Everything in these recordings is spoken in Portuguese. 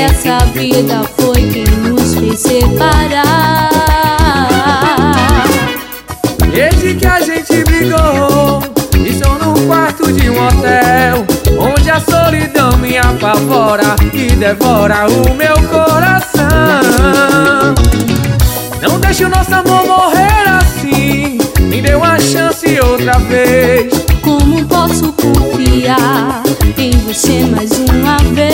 dessa vida foi quem nos fez separar. Desde que a gente brigou, estou no quarto de um hotel, onde a solidão me apavora e devora o meu coração. Não deixe o nosso amor morrer assim, me dê uma chance outra vez. Como posso confiar em você mais uma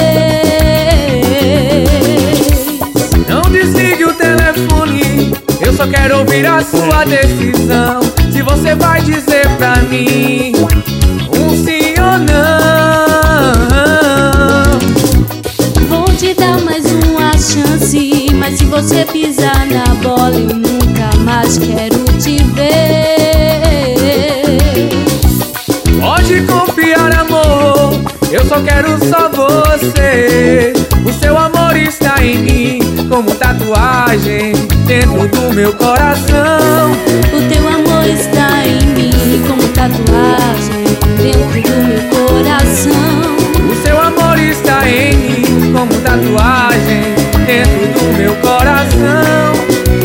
vez? Não desligue o telefone, eu só quero ouvir a sua decisão. Se você vai dizer pra mim um sim ou não. Vou te dar mais uma chance, mas se você pisar na bola eu nunca mais quero te ver. Pode confiar, amor, eu só quero só você. O seu amor está em mim, como tatuagem dentro do meu coração. O teu amor está em mim, como tatuagem dentro do meu coração. O seu amor está em mim, como tatuagem dentro do meu coração.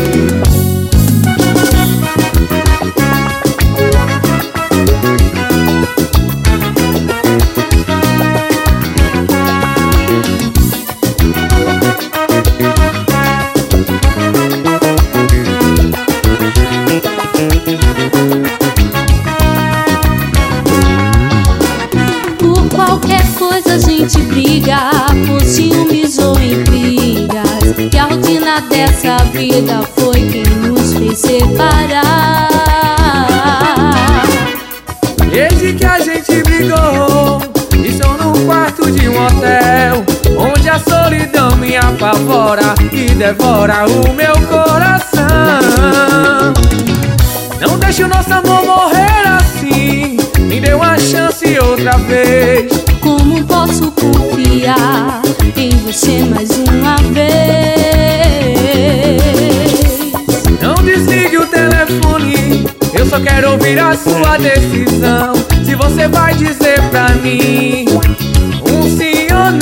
Por qualquer coisa a gente briga, por ciúmes ou intrigas, e a rotina dessa vida foi quem nos fez separar. Desde que a gente brigou, estou no quarto de um hotel, onde a solidão me apavora e devora o meu coração. Não deixe o nosso amor morrer assim, me dê uma chance outra vez. Como posso confiar em você mais uma vez? Não desligue o telefone, eu só quero ouvir a sua decisão. Se você vai dizer pra mim um sim ou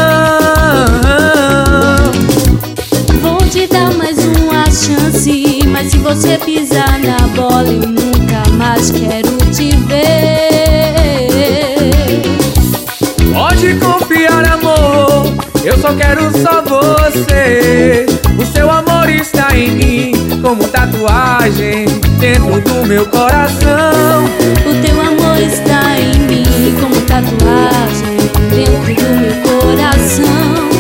não. Vou te dar mais uma chance, mas se você pisar na bola eu nunca mais quero te ver. Pode confiar, amor, eu só quero só você. O seu amor está em mim, como tatuagem dentro do meu coração. O teu amor está em mim, como tatuagem dentro do meu coração.